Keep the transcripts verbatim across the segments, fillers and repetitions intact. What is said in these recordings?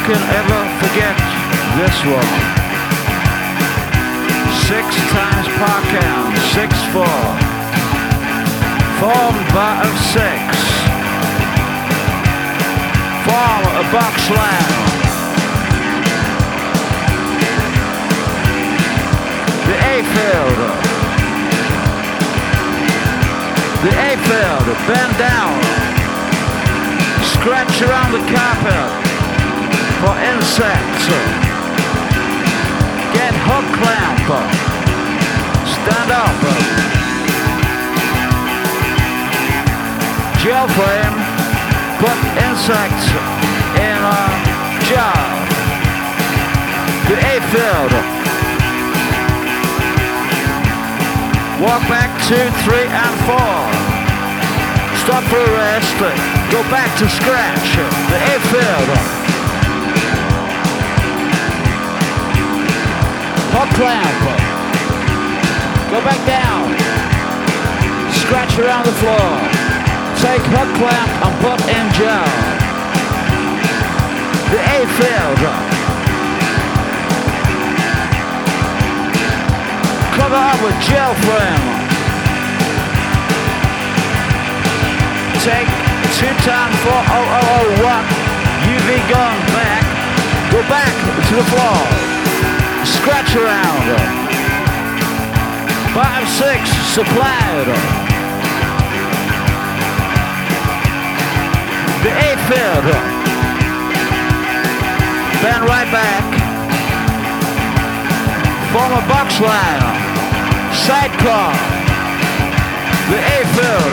can ever forget this one. Six times Parkham, six four. Form bar of six. Form a box line. The A-field. The A-field, bend down. Scratch around the carpet for insects. Get hook clamp. Stand up. Gel frame. Put insects in a jar. The A-field. Walk back two, three, and four. Stop for a rest. Go back to scratch. The A-field. Hook clamp. Go back down. Scratch around the floor. Take hook clamp and put in jar. The A-field. Cover up with gel frame. Take two times four oh oh oh one U V gun back. Go back to the floor. Scratch around. Five six supplied. The A-field. Bend right back. Form a box line. Sidecar. The A-field.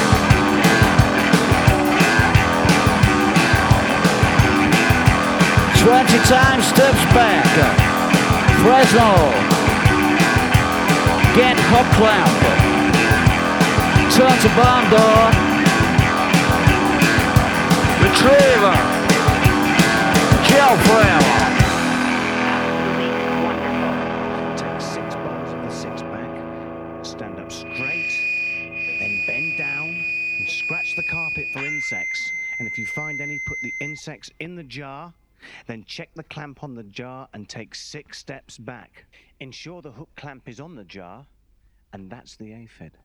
Twenty times steps back. Fresnel. Get hook clamp. Turn to barn door. Retriever. Gel frame. Stand up straight, then bend down and scratch the carpet for insects. And if you find any, put the insects in the jar, then check the clamp on the jar and take six steps back. Ensure the hook clamp is on the jar, and that's the aphid.